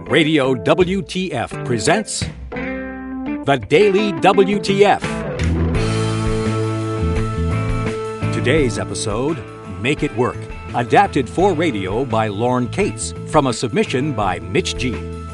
Radio WTF presents The Daily WTF. Today's episode, Make It Work, adapted for radio by Lorne Cates, from a submission by Mitch G.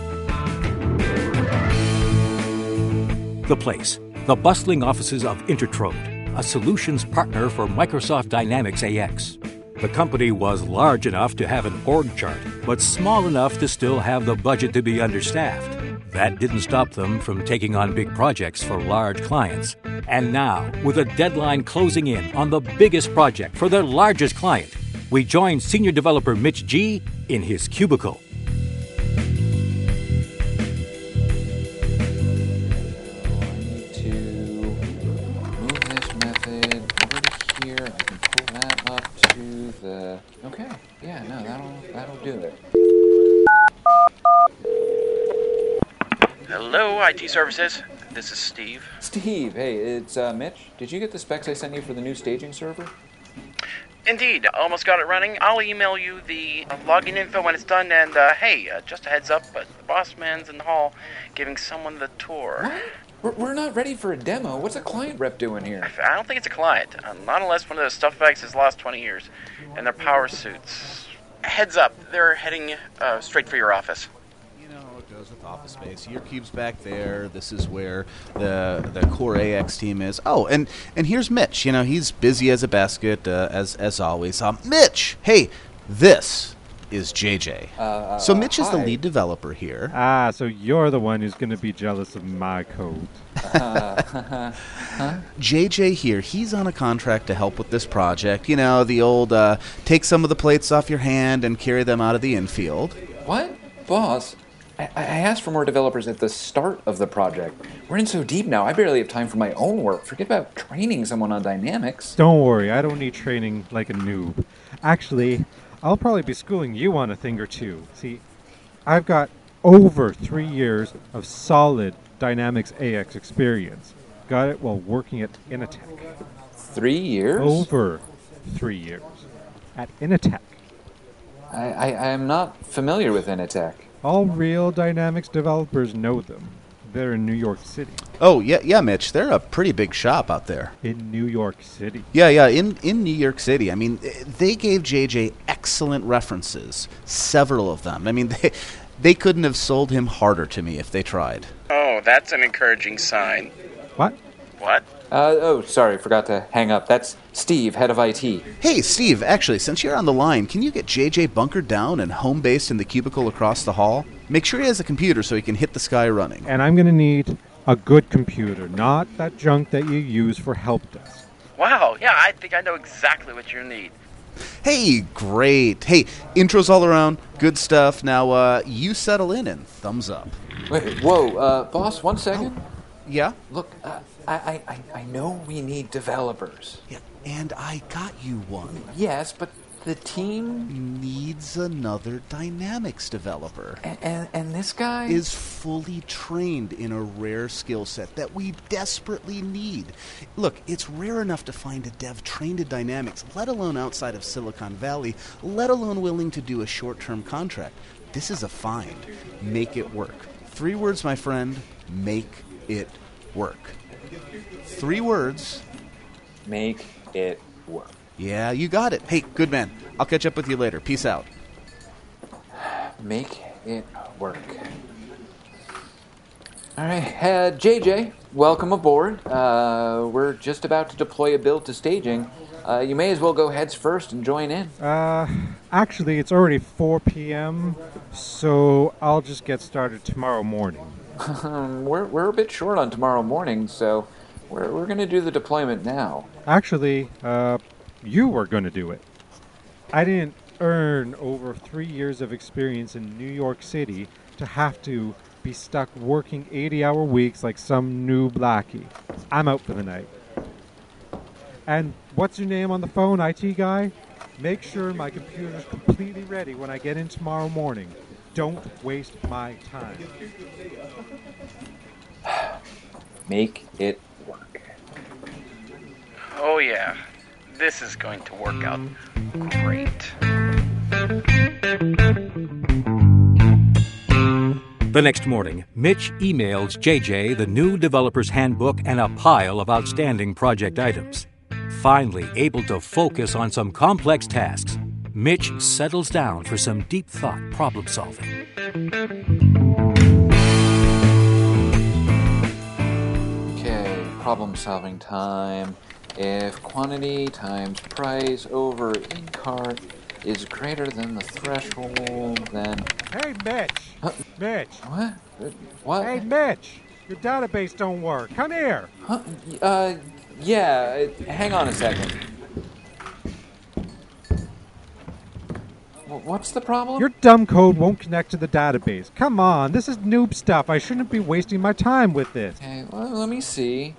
The place, the bustling offices of Intertrode, a solutions partner for Microsoft Dynamics AX. The company was large enough to have an org chart, but small enough to still have the budget to be understaffed. That didn't stop them from taking on big projects for large clients. And now, with a deadline closing in on the biggest project for their largest client, we join senior developer Mitch G in his cubicle. Okay, yeah, no, that'll do it. Hello, IT Services. This is Steve. Steve, hey, it's Mitch. Did you get the specs I sent you for the new staging server? Indeed, almost got it running. I'll email you the login info when it's done, and hey, just a heads up, but the boss man's in the hall giving someone the tour. What? We're not ready for a demo. What's a client rep doing here? I don't think it's a client, not unless one of those stuff bags has lost 20 years, and their power suits. Heads up, they're heading straight for your office. You know how it goes with Office Space. Your cube's back there. This is where the core AX team is. Oh, and here's Mitch. You know, he's busy as a basket, as always. Mitch, hey, this is JJ. So Mitch is the lead developer here. So you're the one who's going to be jealous of my code. JJ here, he's on a contract to help with this project. You know, the old take some of the plates off your hand and carry them out of the infield. What? Boss, I asked for more developers at the start of the project. We're in so deep now, I barely have time for my own work. Forget about training someone on Dynamics. Don't worry, I don't need training like a noob. Actually, I'll probably be schooling you on a thing or two. See, I've got over 3 years of solid Dynamics AX experience. Got it while working at Initech. 3 years? Over 3 years. At Initech. I am not familiar with Initech. All real Dynamics developers know them. They're in New York City. Oh, yeah, Mitch. They're a pretty big shop out there. In New York City? Yeah, in New York City. I mean, they gave JJ excellent references, several of them. I mean, they couldn't have sold him harder to me if they tried. Oh, that's an encouraging sign. What? What? Sorry, forgot to hang up. That's Steve, head of IT. Hey, Steve, actually, since you're on the line, can you get JJ bunkered down and home-based in the cubicle across the hall? Make sure he has a computer so he can hit the sky running. And I'm going to need a good computer, not that junk that you use for help desk. Wow, yeah, I think I know exactly what you need. Hey, great. Hey, intros all around, good stuff. Now, you settle in and thumbs up. Wait, whoa, boss, 1 second. Yeah? Look, I know we need developers. Yeah, and I got you one. Yes, but the team Needs another Dynamics developer. and this guy Is fully trained in a rare skill set that we desperately need. Look, it's rare enough to find a dev trained in Dynamics, let alone outside of Silicon Valley, let alone willing to do a short-term contract. This is a find. Make it work. 3 words, my friend. Make it work. 3 words. make it work. Yeah, you got it. Hey, good man. I'll catch up with you later. Peace out. Make it work. All right, JJ, welcome aboard. We're just about to deploy a build to staging. You may as well go heads first and join in. Actually, it's already 4 p.m., so I'll just get started tomorrow morning. We're a bit short on tomorrow morning, so we're going to do the deployment now. Actually, you were going to do it. I didn't earn over 3 years of experience in New York City to have to be stuck working 80-hour weeks like some new blackie. I'm out for the night. And what's your name on the phone, IT guy? Make sure my computer's completely ready when I get in tomorrow morning. Don't waste my time. Make it work. Oh, yeah. This is going to work out great. The next morning, Mitch emails JJ the new developer's handbook and a pile of outstanding project items. Finally able to focus on some complex tasks, Mitch settles down for some deep thought problem solving. Okay, problem solving time. If quantity times price over in cart is greater than the threshold, then... Hey, Mitch! Mitch! What? What? Hey, Mitch! Your database don't work. Come here! Huh? Yeah, hang on a second. What's the problem? Your dumb code won't connect to the database. Come on, this is noob stuff. I shouldn't be wasting my time with this. Okay, well, let me see.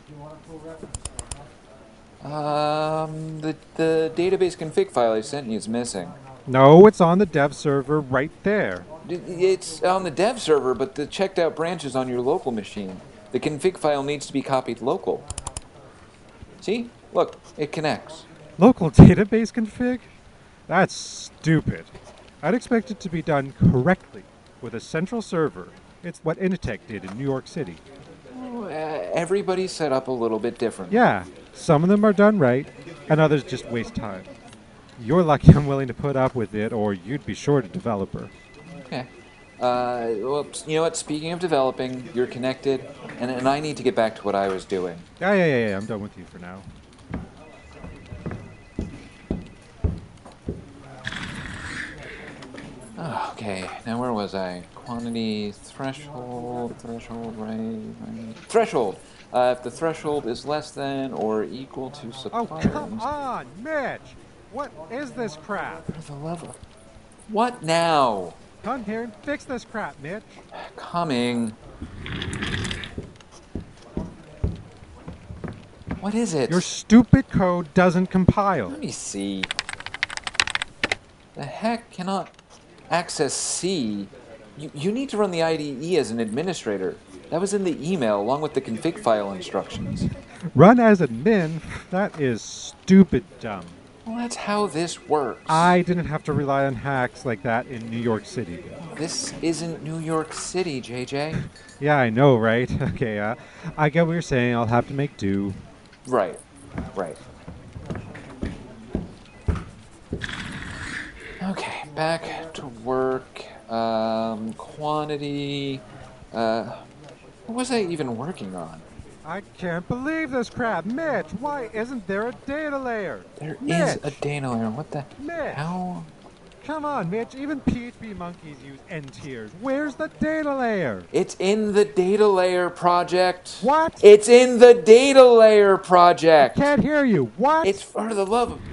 The database config file I sent you is missing. No, it's on the dev server right there. It's on the dev server, but the checked out branch is on your local machine. The config file needs to be copied local. See? Look, it connects. Local database config? That's stupid. I'd expect it to be done correctly with a central server. It's what Initech did in New York City. Everybody's set up a little bit different. Yeah, some of them are done right, and others just waste time. You're lucky I'm willing to put up with it, or you'd be short a developer. Okay. Well, you know what? Speaking of developing, you're connected, and I need to get back to what I was doing. Yeah, I'm done with you for now. Okay, now where was I? Quantity, threshold, right. Threshold! If the threshold is less than or equal to supply... Oh, come on, Mitch! What is this crap? For the love of... What now? Come here and fix this crap, Mitch. Coming. What is it? Your stupid code doesn't compile. Let me see. The heck cannot access C? You need to run the IDE as an administrator. That was in the email along with the config file instructions. Run as admin? That is stupid dumb. Well, that's how this works. I didn't have to rely on hacks like that in New York City. This isn't New York City, JJ. Yeah, I know, right? Okay, I get what you're saying. I'll have to make do. Right. Okay, back to work. Quantity. What was I even working on? I can't believe this crap. Mitch, why isn't there a data layer? There Mitch! is a data layer. What the? Mitch! How? Come on, Mitch. Even PHP monkeys use end tiers. Where's the data layer? It's in the data layer project. What? It's in the data layer project. Can't hear you. What? It's for the love of...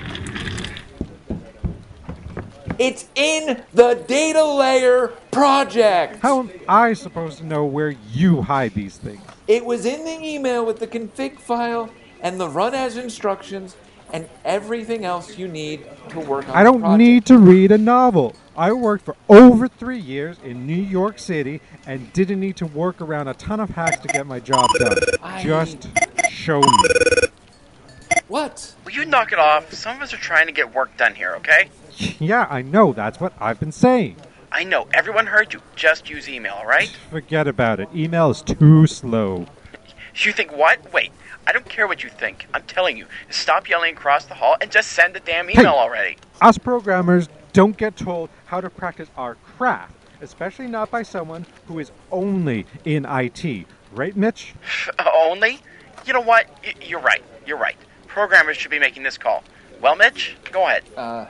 It's in the data layer project. How am I supposed to know where you hide these things? It was in the email with the config file and the run as instructions and everything else you need to work on I don't the project. need to read a novel. I worked for over 3 years in New York City and didn't need to work around a ton of hacks to get my job done. Just show me. What? Will you knock it off? Some of us are trying to get work done here, okay? Yeah, I know. That's what I've been saying. I know, everyone heard you. Just use email, alright? Forget about it. Email is too slow. You think what? Wait, I don't care what you think. I'm telling you, stop yelling across the hall and just send the damn email already. Us programmers don't get told how to practice our craft, especially not by someone who is only in IT. Right, Mitch? Only? You know what? You're right. You're right. Programmers should be making this call. Well, Mitch, go ahead.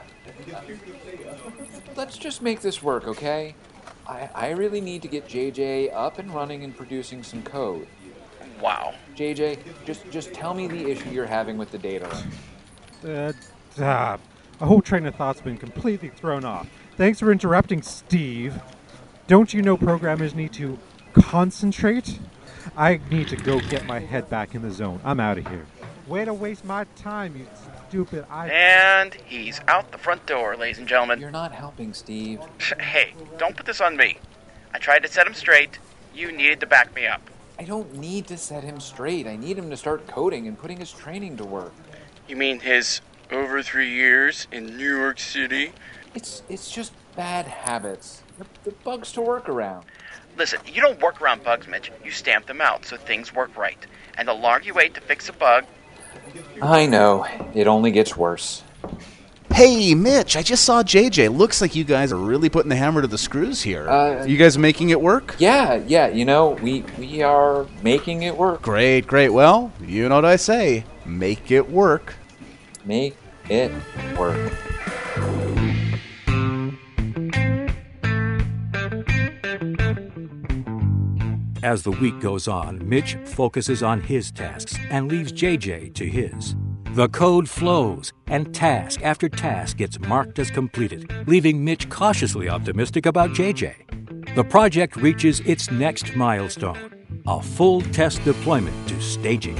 Let's just make this work, okay? I really need to get JJ up and running and producing some code. Wow. JJ, just tell me the issue you're having with the data layer. A whole train of thought's been completely thrown off. Thanks for interrupting, Steve. Don't you know programmers need to concentrate? I need to go get my head back in the zone. I'm out of here. Way to waste my time, you stupid And he's out the front door, ladies and gentlemen. You're not helping, Steve. Hey, don't put this on me. I tried to set him straight. You needed to back me up. I don't need to set him straight. I need him to start coding and putting his training to work. You mean his over 3 years in New York City? It's just bad habits. The bugs to work around. Listen, you don't work around bugs, Mitch. You stamp them out so things work right. And the longer you wait to fix a bug... I know. It only gets worse. Hey, Mitch, I just saw JJ. Looks like you guys are really putting the hammer to the screws here. You guys making it work? Yeah, we are making it work. Great. Well, you know what I say. Make it work. Make it work. As the week goes on, Mitch focuses on his tasks and leaves JJ to his. The code flows, and task after task gets marked as completed, leaving Mitch cautiously optimistic about JJ. The project reaches its next milestone, a full test deployment to staging.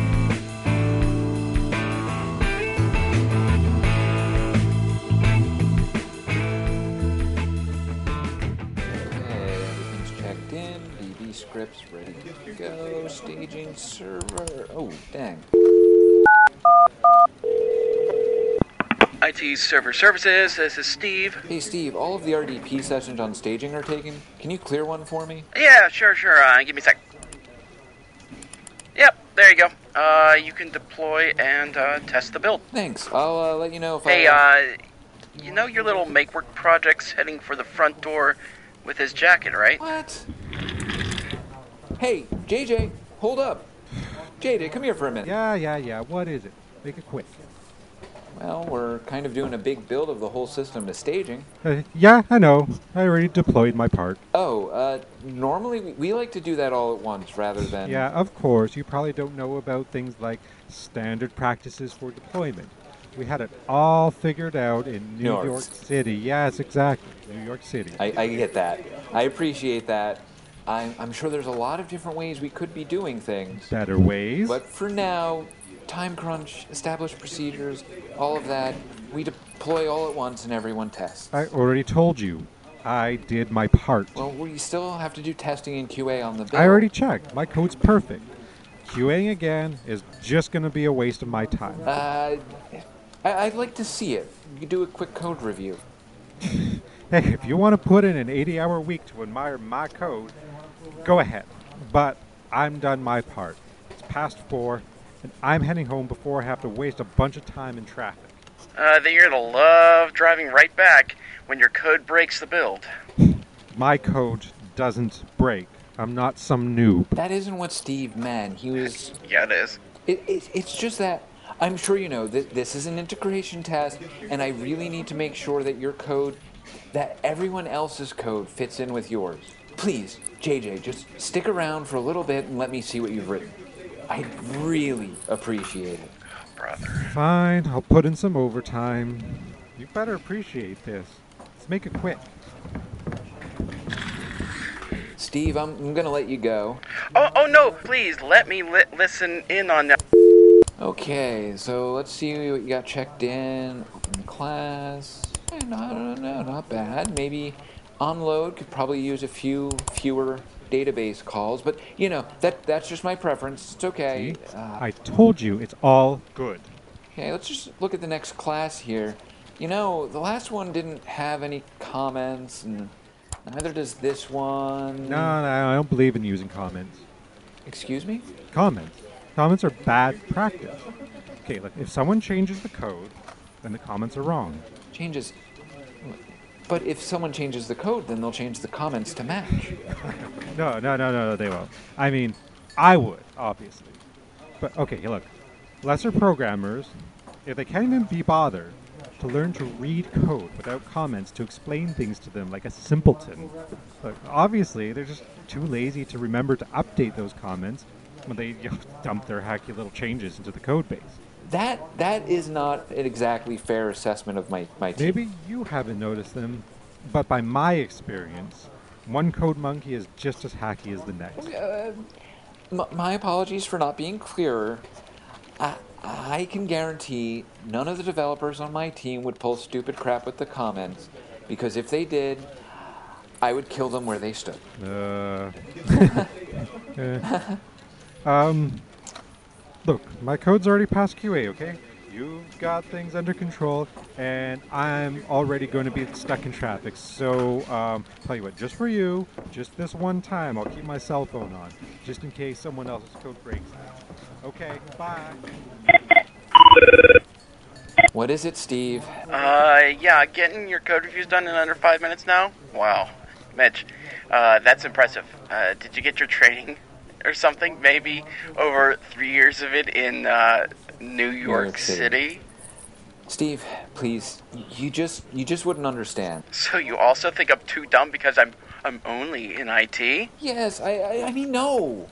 Everything's checked in. DB scripts ready to go. Staging server. Oh, dang. IT Server Services, this is Steve. Hey, Steve, all of the RDP sessions on staging are taken. Can you clear one for me? Yeah, sure. Give me a sec. Yep, there you go. You can deploy and test the build. Thanks. I'll let you know if Hey, you know your little make-work project's heading for the front door with his jacket, right? What? Hey, JJ, hold up. JJ, come here for a minute. Yeah. What is it? Make it quick. Well, we're kind of doing a big build of the whole system to staging. Yeah, I know. I already deployed my part. Normally we like to do that all at once rather than... Yeah, of course. You probably don't know about things like standard practices for deployment. We had it all figured out in New York City. Yes, exactly. New York City. I get that. I appreciate that. I'm sure there's a lot of different ways we could be doing things. Better ways. But for now, time crunch, established procedures, all of that, we deploy all at once and everyone tests. I already told you. I did my part. Well, we still have to do testing and QA on the build. I already checked. My code's perfect. QAing again is just going to be a waste of my time. I'd like to see it. You could do a quick code review. Hey, if you want to put in an 80-hour week to admire my code, go ahead. But I'm done my part. It's past 4, and I'm heading home before I have to waste a bunch of time in traffic. Then you're gonna love driving right back when your code breaks the build. My code doesn't break. I'm not some noob. That isn't what Steve meant. He was... Yeah, it is. It's just that I'm sure you know that this is an integration test, and I really need to make sure that your code, that everyone else's code fits in with yours. Please, JJ, just stick around for a little bit and let me see what you've written. I'd really appreciate it. Brother. Fine, I'll put in some overtime. You better appreciate this. Let's make it quick. Steve, I'm gonna let you go. Oh no, please, let me listen in on that. Okay, so let's see what you got checked in. Open class. No, not bad. Maybe onload could probably use a fewer database calls, but you know, that's just my preference. It's okay. See? I told you, it's all good. Okay, let's just look at the next class here. You know, the last one didn't have any comments, and neither does this one. No, I don't believe in using comments. Excuse me? Comments. Comments are bad practice. Okay, look, if someone changes the code, then the comments are wrong. Changes. But if someone changes the code, then they'll change the comments to match. No, they won't. I mean, I would, obviously. But, okay, look, lesser programmers, if they can't even be bothered to learn to read code without comments to explain things to them like a simpleton, look, obviously, they're just too lazy to remember to update those comments when they dump their hacky little changes into the code base. That is not an exactly fair assessment of my team. Maybe you haven't noticed them, but by my experience, one code monkey is just as hacky as the next. My apologies for not being clearer. I can guarantee none of the developers on my team would pull stupid crap with the comments, because if they did, I would kill them where they stood. Look, my code's already past QA, okay? you've got things under control, and I'm already going to be stuck in traffic. So, tell you what, just for you, just this one time, I'll keep my cell phone on, just in case someone else's code breaks out. Okay, bye. What is it, Steve? Yeah, getting your code reviews done in under 5 minutes now? Wow. Mitch, that's impressive. Did you get your training or something? Maybe over 3 years of it in, New York City? Steve, please, you just wouldn't understand. So you also think I'm too dumb because I'm only in IT? Yes, I mean, no.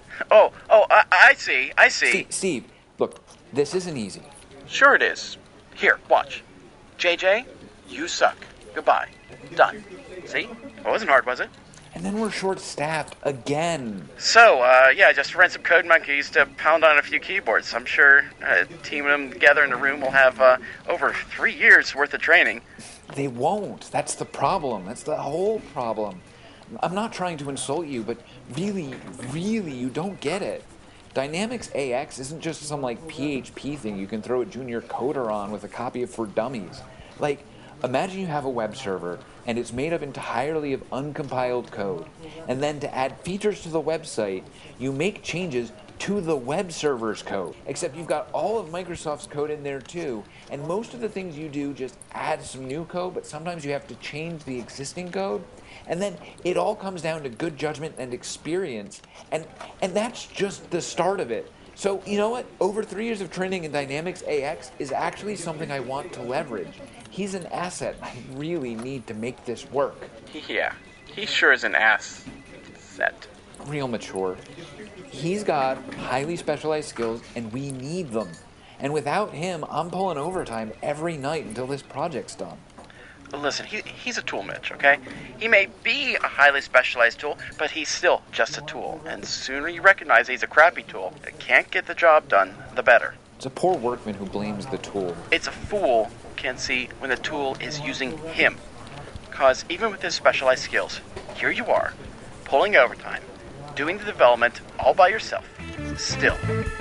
I see. Steve, look, this isn't easy. Sure it is. Here, watch. JJ, you suck. Goodbye. Done. See? It wasn't hard, was it? And then we're short-staffed again. So, yeah, just rent some code monkeys to pound on a few keyboards. I'm sure teaming them together in a room will have over 3 years worth of training. They won't. That's the problem. That's the whole problem. I'm not trying to insult you, but really, you don't get it. Dynamics AX isn't just some, PHP thing you can throw a junior coder on with a copy of For Dummies. Imagine you have a web server, and it's made up entirely of uncompiled code. And then to add features to the website, you make changes to the web server's code. Except you've got all of Microsoft's code in there too, and most of the things you do just add some new code, but sometimes you have to change the existing code. And then it all comes down to good judgment and experience, and that's just the start of it. So, you know what? Over 3 years of training in Dynamics AX is actually something I want to leverage. He's an asset I really need to make this work. Yeah, he sure is an ass set. Real mature. He's got highly specialized skills, and we need them. And without him, I'm pulling overtime every night until this project's done. Listen, he's a tool, Mitch, okay? He may be a highly specialized tool, but he's still just a tool. And the sooner you recognize he's a crappy tool that can't get the job done, the better. It's a poor workman who blames the tool. It's a fool who can't see when the tool is using him. Because even with his specialized skills, here you are, pulling overtime, doing the development all by yourself. Still.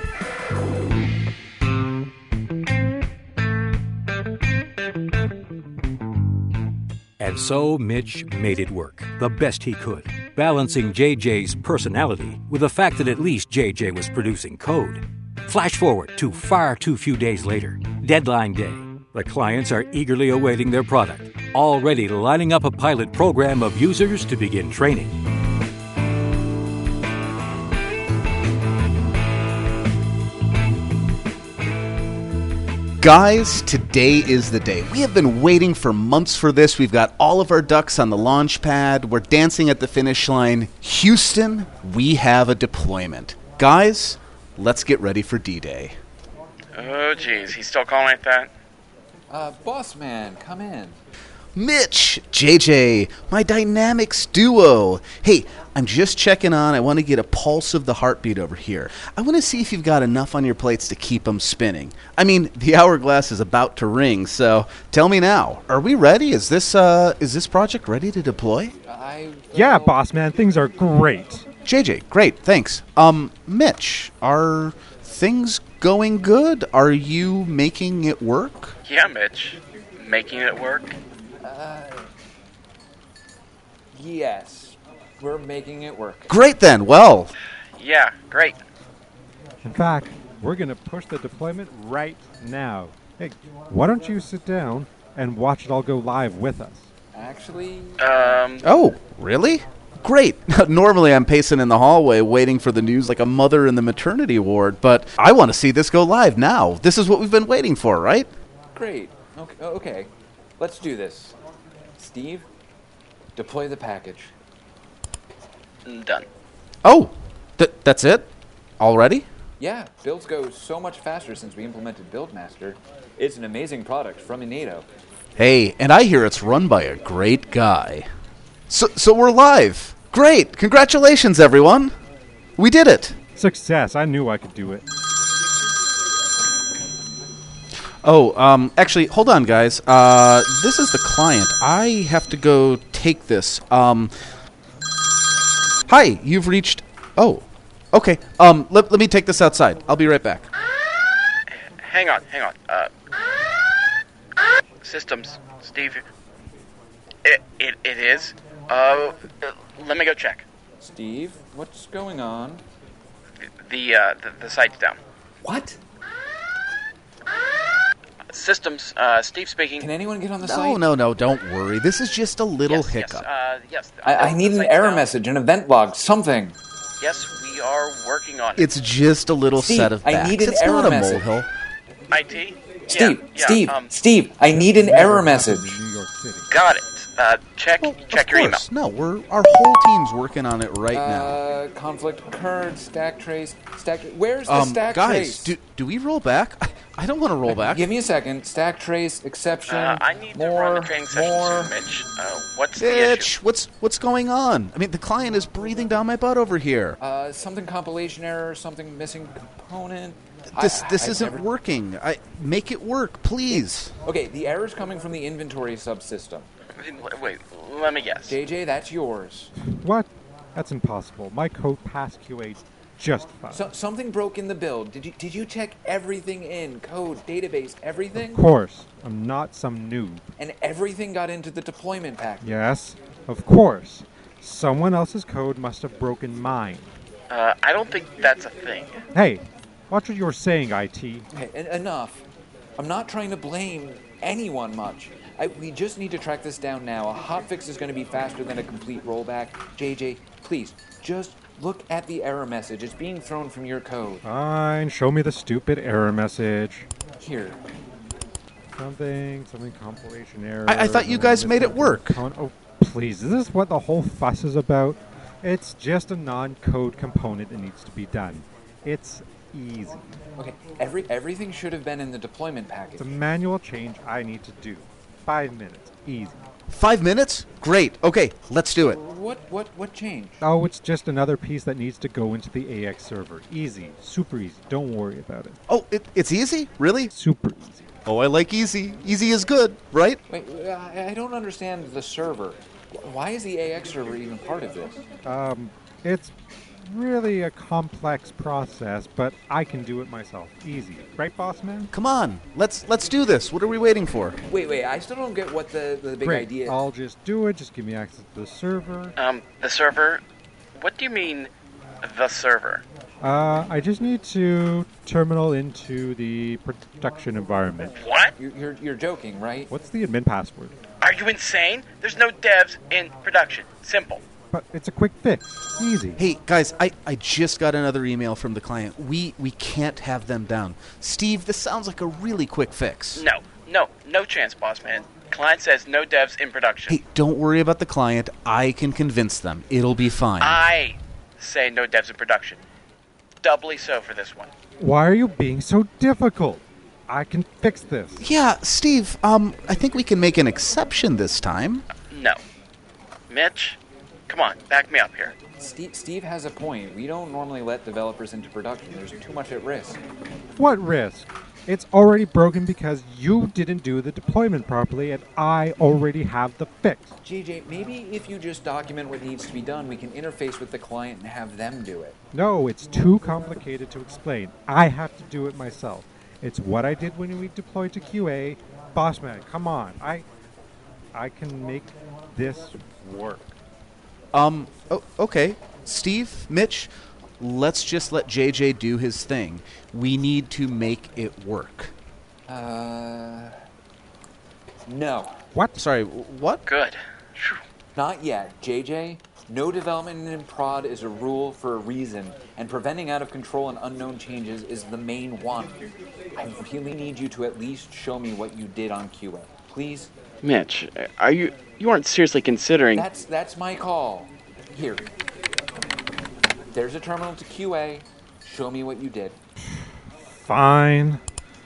And so Mitch made it work, the best he could, balancing JJ's personality with the fact that at least JJ was producing code. Flash forward to far too few days later, deadline day. The clients are eagerly awaiting their product, already lining up a pilot program of users to begin training. Guys, today is the day. We have been waiting for months for this. We've got all of our ducks on the launch pad. We're dancing at the finish line. Houston, we have a deployment. Guys, let's get ready for D-Day. Oh, geez, he's still calling it that? Boss man, come in. Mitch, JJ, my Dynamics duo. Hey, I'm just checking on. I want to get a pulse of the heartbeat over here. I want to see if you've got enough on your plates to keep them spinning. I mean, the hourglass is about to ring, so tell me now. Are we ready? Is this project ready to deploy? Yeah, boss man, things are great. JJ, great, thanks. Mitch, are things going good? Are you making it work? Yeah, Mitch. Making it work? Yes. We're making it work. Great then, well. Yeah, great. In fact, we're going to push the deployment right now. Hey, why don't you sit down and watch it all go live with us? Actually... Oh, really? Great. Normally I'm pacing in the hallway waiting for the news like a mother in the maternity ward, but I want to see this go live now. This is what we've been waiting for, right? Great. Okay. Let's do this. Steve, deploy the package. Done. Oh, that's it? Already? Yeah, builds go so much faster since we implemented Buildmaster. It's an amazing product from Inato. Hey, and I hear it's run by a great guy. So we're live. Great. Congratulations, everyone. We did it. Success. I knew I could do it. Oh, actually, hold on, guys. This is the client. I have to go take this. Hi, you've reached... Oh, okay. Let me take this outside. I'll be right back. Hang on. Systems, Steve. It is. Let me go check. Steve, what's going on? The site's down. What? Systems, Steve speaking. Can anyone get on the site? No, don't worry. This is just a little hiccup. Yes. I need an error message, an event log, something. Yes, we are working on it. It's just a little Steve, set of backs. I need an it's error not a message. molehill. IT? Steve, I need an error message. New York City. Got it. Check Well, check of your email. course. No, our whole team's working on it right now. Conflict occurred, stack trace, where's the stack Guys, trace? do we roll back? I don't want to roll back. Give me a second. Stack trace, exception, I need to more, run the training session more. soon, Mitch. What's the issue? Bitch, what's going on? I mean, the client is breathing down my butt over here. Something compilation error, something missing component. This I've isn't never- working. Make it work, please. Okay, the error's coming from the inventory subsystem. Wait, let me guess. JJ, that's yours. What? That's impossible. My code passed QA just fine. Something broke in the build. Did you check everything in? Code, database, everything? Of course, I'm not some noob. And everything got into the deployment package. Yes, of course. Someone else's code must have broken mine. I don't think that's a thing. Hey, watch what you're saying, IT. Okay, enough. I'm not trying to blame anyone much. We just need to track this down now. A hotfix is going to be faster than a complete rollback. JJ, please, just look at the error message. It's being thrown from your code. Fine, show me the stupid error message. Here. Something compilation error. I thought you guys made it work. Oh, please, is this what the whole fuss is about? It's just a non-code component that needs to be done. It's easy. Okay, everything should have been in the deployment package. It's a manual change I need to do. 5 minutes, easy. 5 minutes? Great. Okay, let's do it. What changed? Oh, it's just another piece that needs to go into the AX server. Easy, super easy. Don't worry about it. Oh, it's easy? Really? Super easy. Oh, I like easy. Easy is good, right? Wait, I don't understand the server. Why is the AX server even part of this? It's really a complex process, but I can do it myself. Easy. Right, boss man? Come on, let's do this. What are we waiting for? Wait, I still don't get what the big Great. idea is. I'll just do it. Just give me access to the server. The server? What do you mean, the server? I just need to terminal into the production environment. What? You're joking, right? What's the admin password? Are you insane? There's no devs in production. Simple. But it's a quick fix. Easy. Hey, guys, I just got another email from the client. We can't have them down. Steve, this sounds like a really quick fix. No chance, boss man. Client says no devs in production. Hey, don't worry about the client. I can convince them. It'll be fine. I say no devs in production. Doubly so for this one. Why are you being so difficult? I can fix this. Yeah, Steve, I think we can make an exception this time. No. Mitch, come on, back me up here. Steve has a point. We don't normally let developers into production. There's too much at risk. What risk? It's already broken because you didn't do the deployment properly, and I already have the fix. JJ, maybe if you just document what needs to be done, we can interface with the client and have them do it. No, it's too complicated to explain. I have to do it myself. It's what I did when we deployed to QA. Bossman, come on. I can make this work. Okay. Steve, Mitch, let's just let JJ do his thing. We need to make it work. No. What? Sorry, what? Good. Phew. Not yet. JJ, no development in prod is a rule for a reason, and preventing out of control and unknown changes is the main one. I really need you to at least show me what you did on QA. Please? Mitch, you aren't seriously considering... That's my call. Here. There's a terminal to QA. Show me what you did. Fine.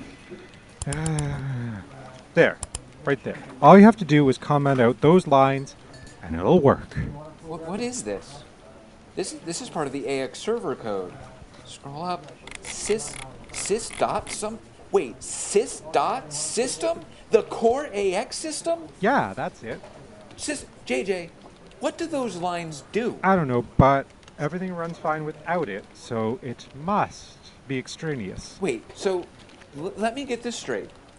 There. Right there. All you have to do is comment out those lines, and it'll work. What is this? This is part of the AX server code. Scroll up. Sys dot some. Wait, sys dot system? The core AX system? Yeah, that's it. JJ, what do those lines do? I don't know, but everything runs fine without it, so it must be extraneous. Wait, so let me get this straight.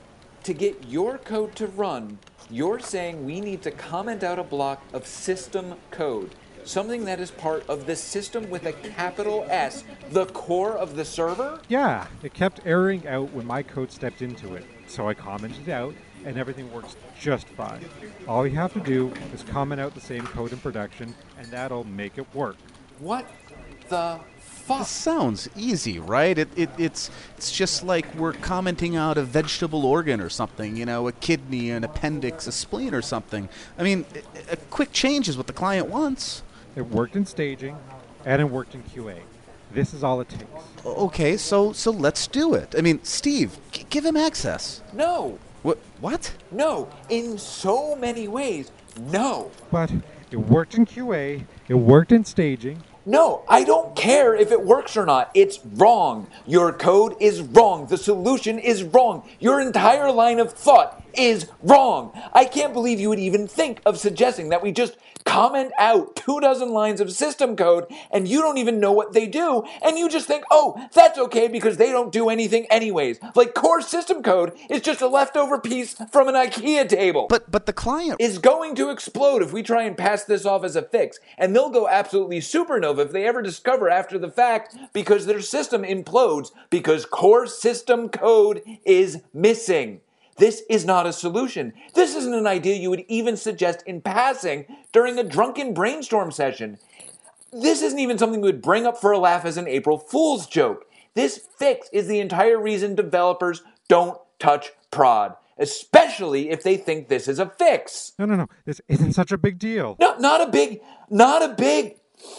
To get your code to run, you're saying we need to comment out a block of system code, something that is part of the system with a capital S, the core of the server? Yeah, it kept erroring out when my code stepped into it, so I commented it out, and everything works just fine. All you have to do is comment out the same code in production, and that'll make it work. What the fuck? This sounds easy, right? It's just like we're commenting out a vegetable organ or something, you know, a kidney, an appendix, a spleen or something. I mean, a quick change is what the client wants. It worked in staging, and it worked in QA. This is all it takes. Okay, so let's do it. I mean, Steve, give him access. No. What? No. In so many ways, no. But it worked in QA, it worked in staging. No, I don't care if it works or not. It's wrong. Your code is wrong. The solution is wrong. Your entire line of thought is wrong. I can't believe you would even think of suggesting that we just comment out 24 lines of system code and you don't even know what they do, and you just think, oh, that's okay because they don't do anything anyways. Like core system code is just a leftover piece from an IKEA table. But the client is going to explode if we try and pass this off as a fix, and they'll go absolutely supernova if they ever discover after the fact because their system implodes because core system code is missing. This is not a solution. This isn't an idea you would even suggest in passing during a drunken brainstorm session. This isn't even something we would bring up for a laugh as an April Fool's joke. This fix is the entire reason developers don't touch prod, especially if they think this is a fix. No. This isn't such a big deal. No, not a big.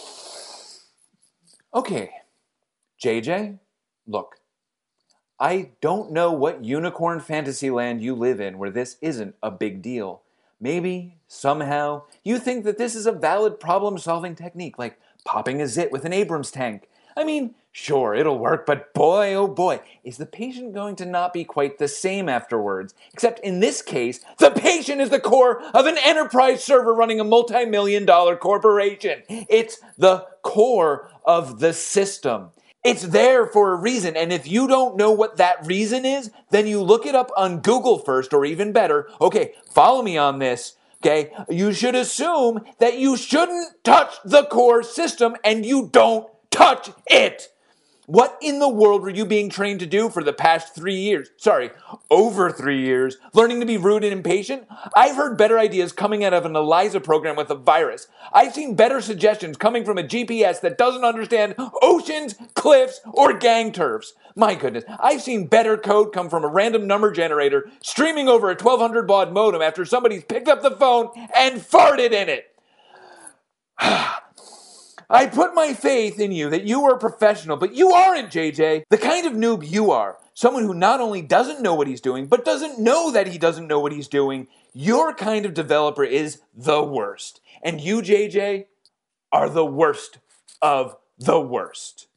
Okay, JJ, look. I don't know what unicorn fantasy land you live in where this isn't a big deal. Maybe, somehow, you think that this is a valid problem-solving technique, like popping a zit with an Abrams tank. I mean, sure, it'll work, but boy, oh boy, is the patient going to not be quite the same afterwards. Except in this case, the patient is the core of an enterprise server running a multi-million-dollar corporation. It's the core of the system. It's there for a reason, and if you don't know what that reason is, then you look it up on Google first, or even better, okay, follow me on this, okay? You should assume that you shouldn't touch the core system, and you don't touch it. What in the world were you being trained to do for the past 3 years? Sorry, over 3 years. Learning to be rude and impatient? I've heard better ideas coming out of an ELIZA program with a virus. I've seen better suggestions coming from a GPS that doesn't understand oceans, cliffs, or gang turfs. My goodness, I've seen better code come from a random number generator streaming over a 1200 baud modem after somebody's picked up the phone and farted in it. I put my faith in you that you are a professional, but you aren't, JJ. The kind of noob you are, someone who not only doesn't know what he's doing, but doesn't know that he doesn't know what he's doing, your kind of developer is the worst. And you, JJ, are the worst of the worst.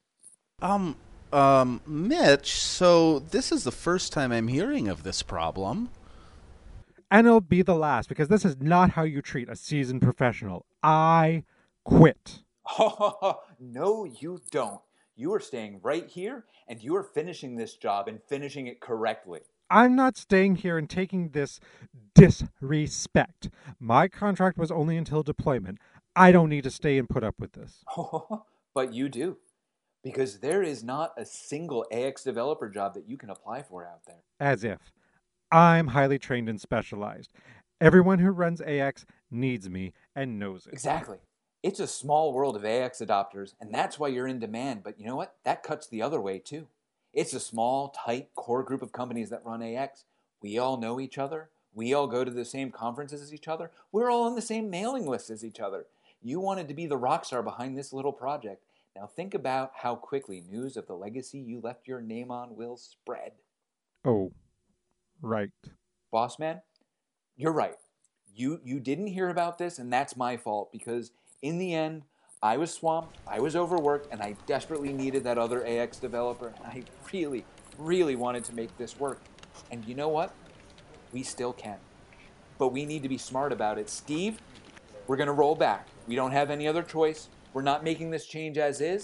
Mitch, so this is the first time I'm hearing of this problem. And it'll be the last, because this is not how you treat a seasoned professional. I quit. No, you don't. You are staying right here, and you are finishing this job and finishing it correctly. I'm not staying here and taking this disrespect. My contract was only until deployment. I don't need to stay and put up with this. But you do. Because there is not a single AX developer job that you can apply for out there. As if. I'm highly trained and specialized. Everyone who runs AX needs me and knows it. Exactly. It's a small world of AX adopters, and that's why you're in demand. But you know what? That cuts the other way, too. It's a small, tight, core group of companies that run AX. We all know each other. We all go to the same conferences as each other. We're all on the same mailing list as each other. You wanted to be the rock star behind this little project. Now think about how quickly news of the legacy you left your name on will spread. Oh, right. Boss man, you're right. You didn't hear about this, and that's my fault, because in the end, I was swamped, I was overworked, and I desperately needed that other AX developer. And I really, really wanted to make this work. And you know what? We still can. But we need to be smart about it. Steve, we're going to roll back. We don't have any other choice. We're not making this change as is.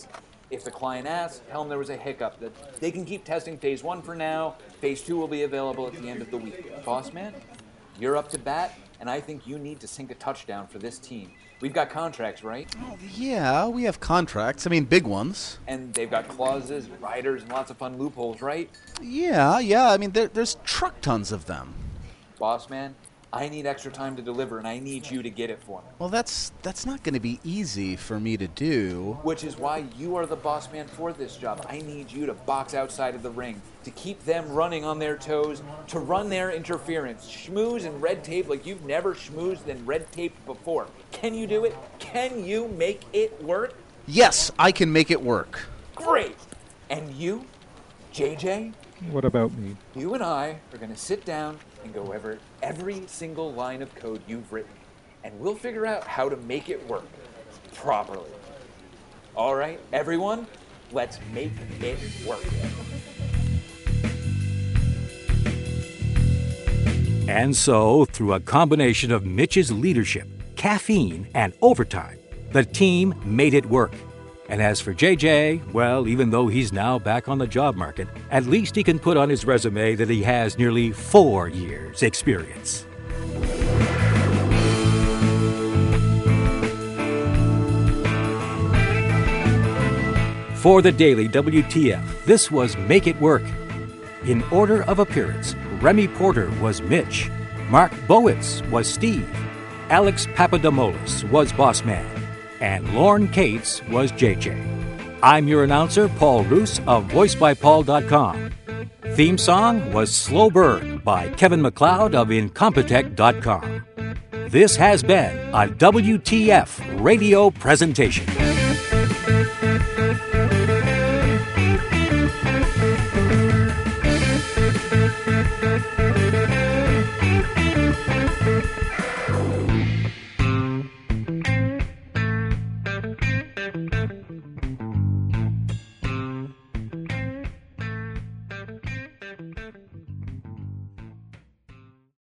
If the client asks, tell them there was a hiccup. That they can keep testing phase 1 for now. Phase 2 will be available at the end of the week. Boss man, you're up to bat, and I think you need to sink a touchdown for this team. We've got contracts, right? Oh, yeah, we have contracts. I mean, big ones. And they've got clauses, riders, and lots of fun loopholes, right? Yeah. I mean, there's truck tons of them. Boss man, I need extra time to deliver, and I need you to get it for me. Well, that's not going to be easy for me to do. Which is why you are the boss man for this job. I need you to box outside of the ring, to keep them running on their toes, to run their interference, schmooze and red tape like you've never schmoozed and red taped before. Can you do it? Can you make it work? Yes, I can make it work. Great! And you, JJ? What about me? You and I are going to sit down and go over every single line of code you've written, and we'll figure out how to make it work properly. All right, everyone, let's make it work. And so, through a combination of Mitch's leadership, caffeine, and overtime, the team made it work. And as for JJ, well, even though he's now back on the job market, at least he can put on his resume that he has nearly 4 years' experience. For the Daily WTF, this was Make It Work. In order of appearance, Remy Porter was Mitch, Mark Bowitz was Steve, Alex Papadimoulis was Boss Man, and Lorne Cates was JJ. I'm your announcer, Paul Roos of VoiceByPaul.com. Theme song was Slow Burn by Kevin MacLeod of Incompetech.com. This has been a WTF radio presentation.